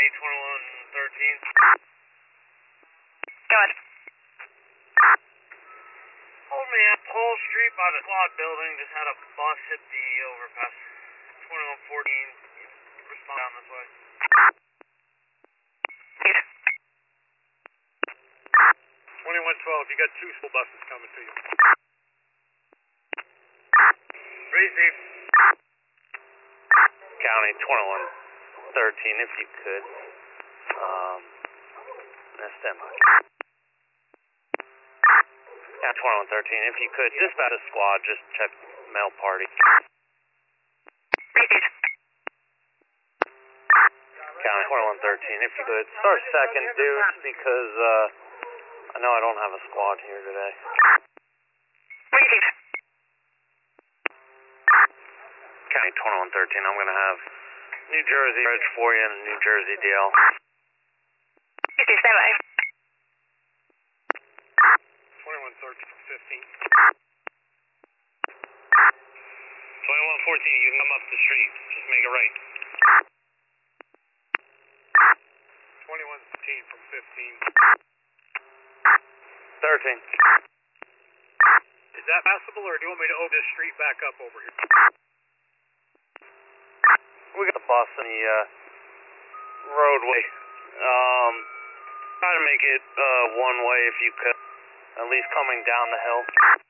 County 2113. Go ahead. Hold me at Pole Street by the squad building. Just had a bus hit the overpass. 2114. Respond down this way. 2112, you got 2 school buses coming to you. Receive. County 2113, if you could. That's them. Yeah, 2113, if you could, dispatch a squad, just check mail party. Receive. County 2113, if you could. Start second, dudes, because I know I don't have a squad here today. Receive. County 2113, I'm going to have New Jersey Reg for you and New Jersey DL. Receive, stand by. 2113 from 15. 2114, you come up the street, just make it right. 2113 from 15. 13. Is that passable, or do you want me to open this street back up over here? We got a bus in the roadway. Try to make it one way if you could, at least coming down the hill.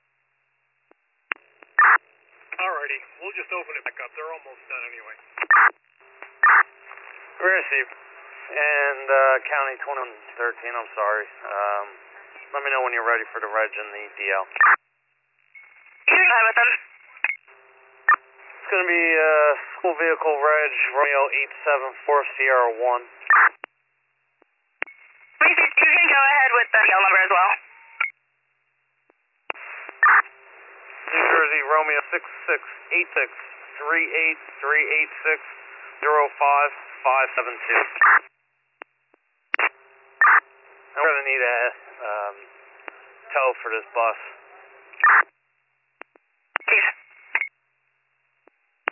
Alrighty, we'll just open it back up. They're almost done anyway. Receive. And County 2113, I'm sorry. Let me know when you're ready for the reg and the DL. You're fine with them. It's going to be school vehicle reg, Romeo 874 Sierra 1. Receive. You can go ahead with the DL number as well. New Jersey Romeo 6686 38386 05572. I'm going to need a tow for this bus.